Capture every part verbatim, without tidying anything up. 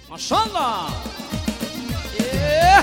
ما شاء الله. إيه.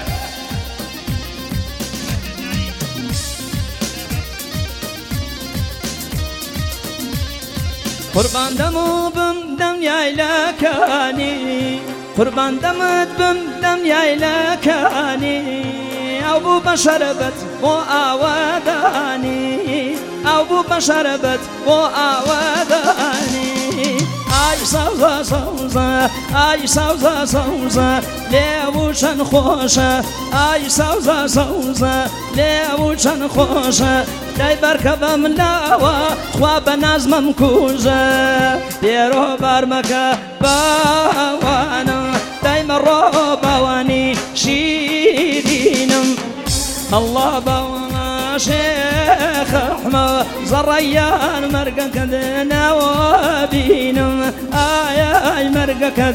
قربان دمو بم دم يايلكاني قربان دمت بم دم يايلكاني او بو بشربت بو آوداني او بو بشربت بو آوداني اي سوزا سوزا اي سوزا سوزا ليوشن خوشة اي سوزا سوزا ليوشن خوشة داي بركبم لاوا خواب نازمم کوزه دیرو برمکه باوانم دایم رو باوانی شیرینم الله باوانا شیخ احمد زریان مرگا کد نوابینم آی آی مرگا کد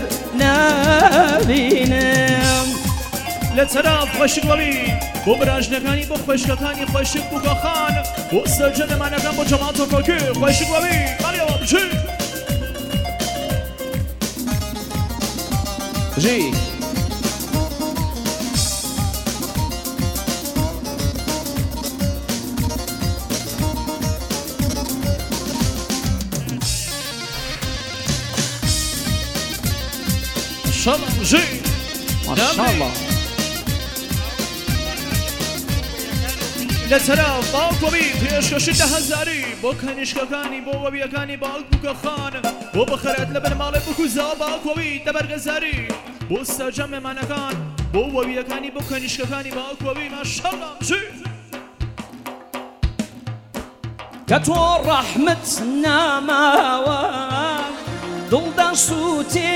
نبینم لطرف خوشک ببین بو براجنکانی بو خوشکانی خوشک بو گاخان بو سجن منگم بو جماعت و فاکی خوشک ببین مالی آبام جی جی شالله جی ما شاء الله. لطرف باوک ببین پیشکشی ده هزاری بو کنیشکانی بو وبیکانی باوک بو خان بو بخرت لبن مال بو کوزا باوک ببین دبرگزاری بو سجم منکان بو وبیکانی بو کنیشکانی باوک ببین ماشاءالله جی كتو رحمتنا ماواي دلدا صوتي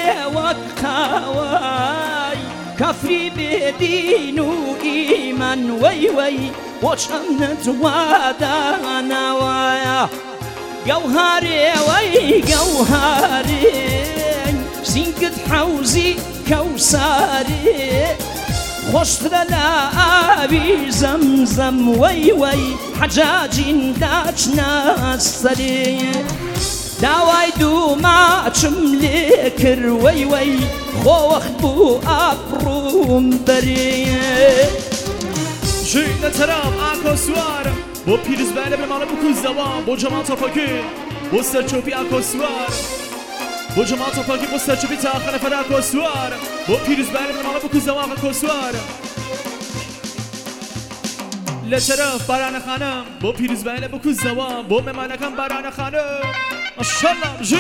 وكاواي كفري بدين وإيمان وي وي وشمنت ودانا ويا جوهري وي جوهري سينكت حوزي كوساري خشت لا أبي زمزم وي وي حجاج داش ناصري داواي دو ما تشملكر وي وي خو بو أبروم بري جينا ترام اكو سوار بو پیروز بله به مال بو کوزوان بو جماعت فاکی بو سرچوبی اكو سوار بو جماعت فاکی بو سرچوبی تاخر فر اكو سوار بو پیروز بله به مال بو کوزوان اكو سوار لطرف بران خانم بو پیروز بله بو کوزوان بو ممانکم بران خانم ماشاءالله جی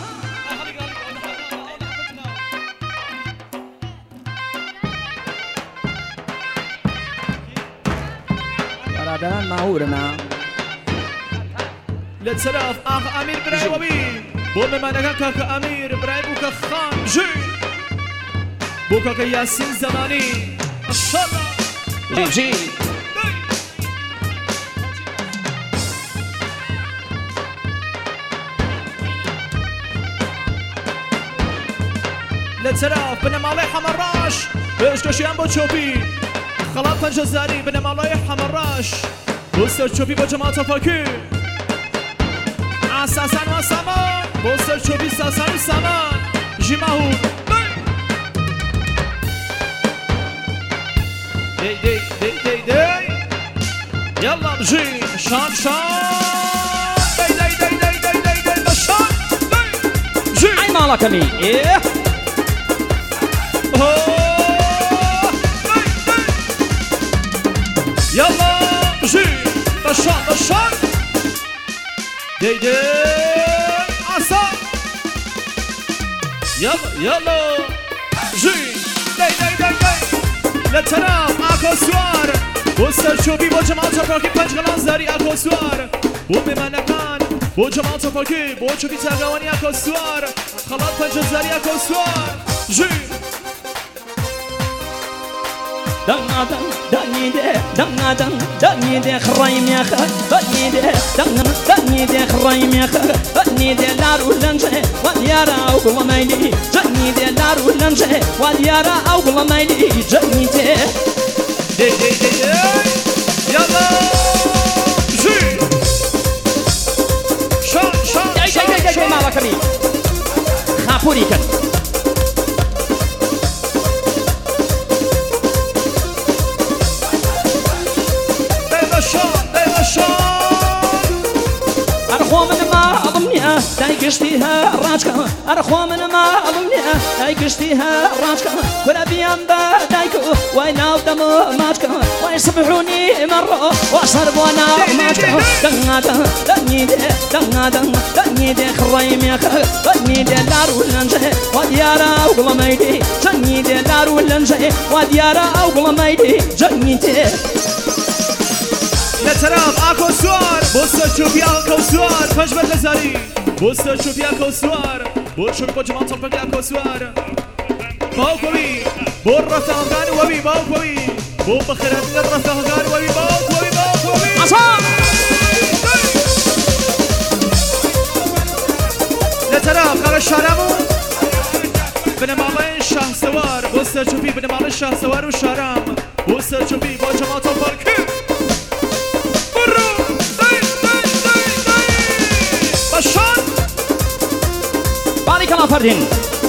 برادران ماهورنا لطرف اخ امیر برای وبی بو ممانکم کاک امیر برای بو که خان جی بو که یاسین زمانی ماشاءالله جی جی لطرف بنم علي حمراش بشكشي ام بو تشوبي خلاط فنجزاري بنم علي حمراش بوستر تشوبي بو جماعة فاكي اساسان و سامان بوستر تشوبي ساسان و سامان جي ماهود دي دي دي دي دي يلا بجي شان شان دي دي دي دي دي دي دي بشان دي جي عين مالك مي ايه يلا جي بشان بشان دي دي عصا يلا يلا جي دي دي دي دي لطرف اكو سوار بو سرچوبی بو جماعت فاکی پنج غلان زری اكو سوار بو ممنکان بو جماعت فاکی بو چوبی تاگوانی اكو سوار خلاط پنج زری اكو سوار جي دنا دن دني ده دنا دن دني ده خرايم يا خ دني ده دنا دني ده خرايم يا خ دني ده لارو لنجه واليارا او قول مايلي دني ده لارو لنجه واليارا او قول مايلي دني ده دي دي دي دي يلا جي شان شان شان شان شان مالك مي خابوري كان داي قشتيها راجكا أرخو من ما أظنيها داي قشتيها راجكا كل بيان دايكو ويناو دمو ماتكا ويصبحوني مرة وصربونا ماتكا دنا دنا دني دي دنا دنا دني دي خرايم يا خا دني دي دارو لنجي وديارا وقلميدي دني دي دارو لنجي وديارا وقلميدي دني دي لتراب اكو سوار بوسا شوفي اكو سوار فجبت لزاري بوسا شوفي اكو سوار بوشوفي بوجمع طبق اكو سوار باوكوي بو الرفاقان وبي باوكوي بو بخيرات الرفاقان وبي باوكوي باوكوي عصام لتراب قال الشارمو بنمالين شاه سوار بوسا شوفي بنمالين شاه سوار وشارم بوسا شوفي بوجمع طبق بارك الله فردين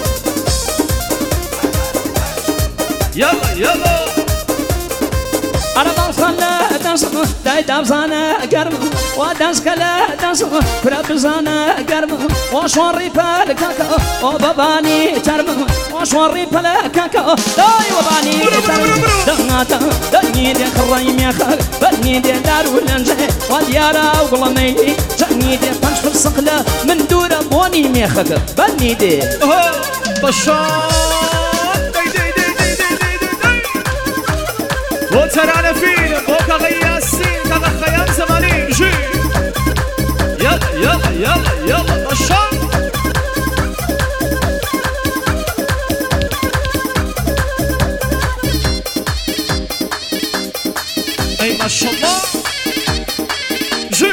يلا يلا أنا دانس كلا دانس داي دانسانا قرم ودانس كلا دانس برابزانا قرم وشوري بالكاكا وباباني ترم وشوري بالكاكا داي وباني ترم دنا دنا دني دي خرايم يا خا بني دي دار ولنجي وديارا وقلميدي جني دي طنش في الصقلة من دورة بوني ميخك بني دي بشار وترانا فين بوكا غياسين كاغا خيام زمانين جي يلا يلا يلا يلا بشار اي ما شاء الله جي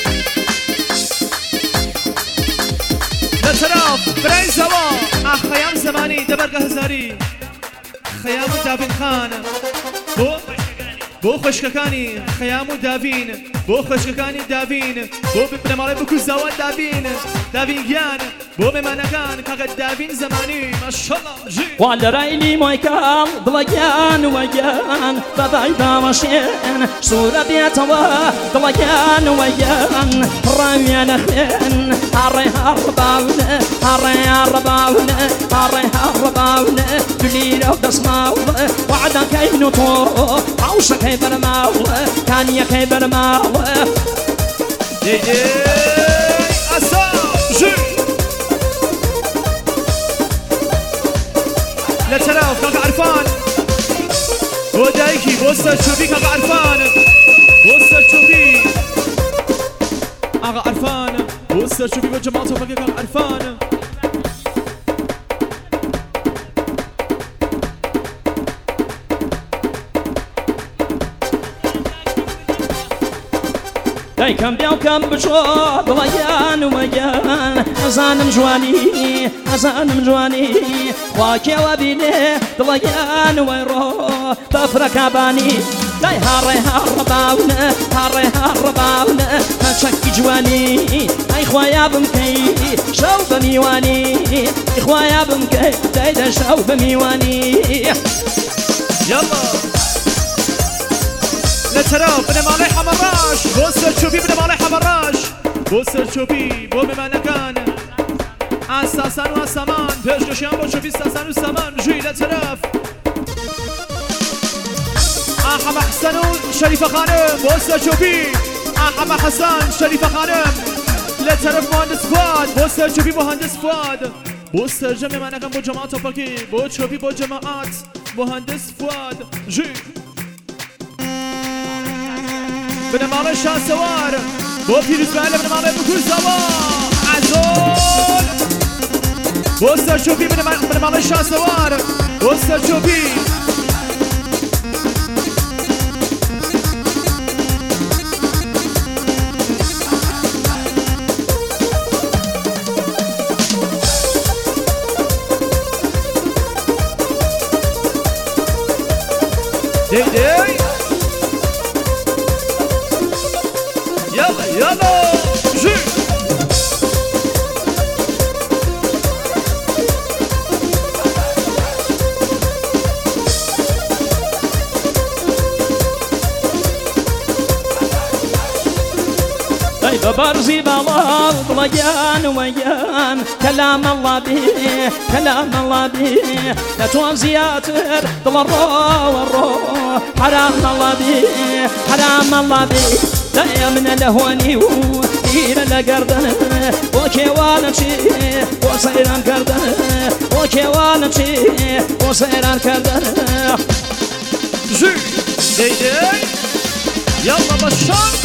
لتراف براي زوا اخ خيام زمانين دبرقه هزاري خيام دافين خان بو بو خشككاني خيام دافين بو خشككاني دافين بو بنمالي بكو زواد دافين دافين جيان بو بمانكان كاغا دافين زماني ما شاء الله جي وعلى رايلي مويكال ضلقان ويان بابايدا ماشين صورة بيتوا ضلقان ويان رايانا خين هاري هرباون هاري هرباون هاري هرباون دليل ودسماو وعدا كيف نطو عوشا كيف رماو كان يا كيف رماو دي دي أسا جي لتراف كاكا عرفان بو دايكي بوسا تشوفي كاكا عرفان بوسا تشوفي اغا عرفان بوسا تشوفي بجماعة فاكا كاكا عرفان داي كم بيو كم بشو ضليان وميان أزانم جواني أزانم جواني خواكي وبيني ضليان ويرو بفرك باني داي هاري هرباون هاري هرباون هشكي جواني اي خوايا بمكي شو بميواني خوايا بمكي داي دا شو بميواني يلا لتراف بنمالي حمراش بوسا تشوفي بنمالي حمراش بوسا تشوفي بو بمانكان اساسان و سامان بيش نشيان بو تشوفي اساسان و سامان جي لتراف احمد حسن شريف خانم بوسا تشوفي احمد حسن شريف خانم لتراف مهندس فؤاد بوسا تشوفي مهندس فؤاد بوسا جمع مانكان بو جماعة توباكي بو تشوفي بو جماعات مهندس فؤاد جي بنمالي شاه سوار بو بيرز بعلا بنمالي بكل زوار عزول بوسا شوفي بنمالي شاه سوار بوسا شوفي دي دي يلا يلا جي وبرزي بالارض ويان ويان كلام الله به كلام الله به لا توزياتر ضل الروح والروح حرام الله به حرام الله به لا من الهواني إلى لقردنا وكيوانا شي وصيران كردنا وكيوانا شي وصيران كردنا جي دي دي يلا بشار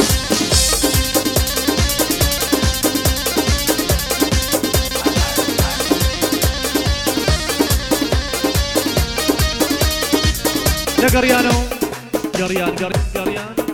يا قريانو قريان قريان قريان